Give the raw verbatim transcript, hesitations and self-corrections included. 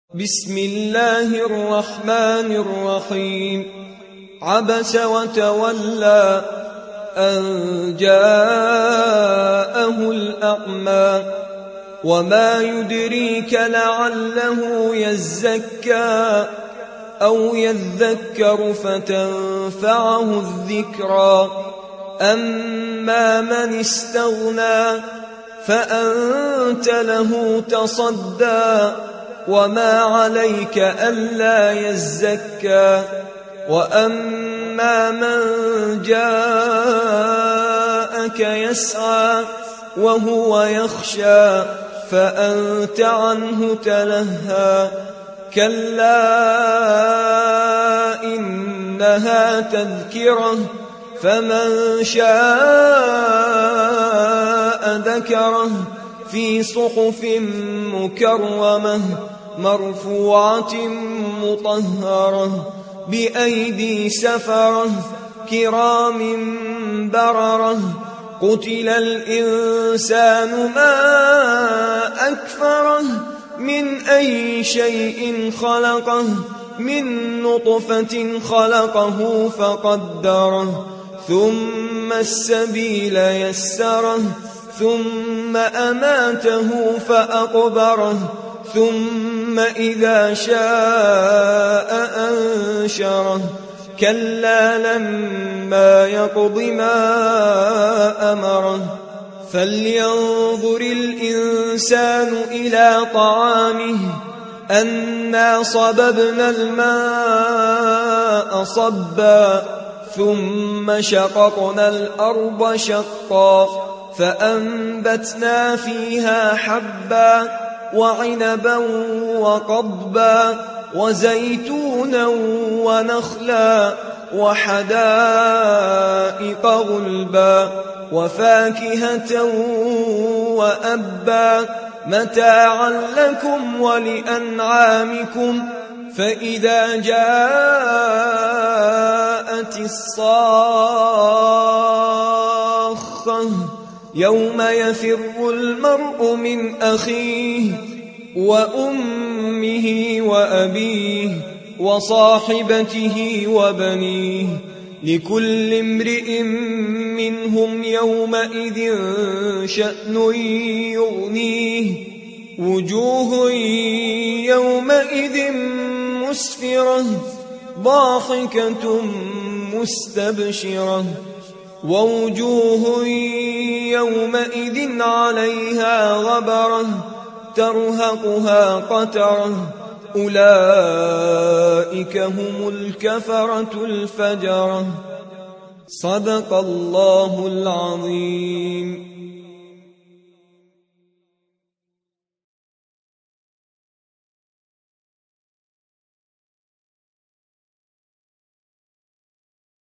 بسم الله الرحمن الرحيم عبس وتولى أن جاءه الأعمى وما يدريك لعله يزكى أو يذكر فتنفعه الذكرى أما من استغنى فأنت له تصدى وما عليك ألا يزكى وأما من جاءك يسعى وهو يخشى فأنت عنه تلهى كلا إنها تذكرة فمن شاء ذكره في صحف مكرمة مرفوعة مطهرة بأيدي سفرة كرام بررة قتل الإنسان ما أكفره من أي شيء خلقه من نطفة خلقه فقدره ثم السبيل يسره ثم أماته فأقبره ثم إذا شاء أنشره كلا لما يقض ما أمره فلينظر الإنسان إلى طعامه أنا صببنا الماء صبا ثم شققنا الأرض شقا فأنبتنا فيها حبا وعنبا وقضبا وزيتونا ونخلا وحدائق غلبا وفاكهة وأبا متاعا لكم ولأنعامكم فإذا جاءت الصاخة يوم يفر المرء من أخيه وأمه وأبيه وصاحبته وبنيه لكل امرئ منهم يومئذ شأن يغنيه وجوه يومئذ مسفرة ضاحكة مستبشرة ووجوه يومئذ عليها غبرة ترهقها قترة أولئك هم الكفرة الفجرة صدق الله العظيم.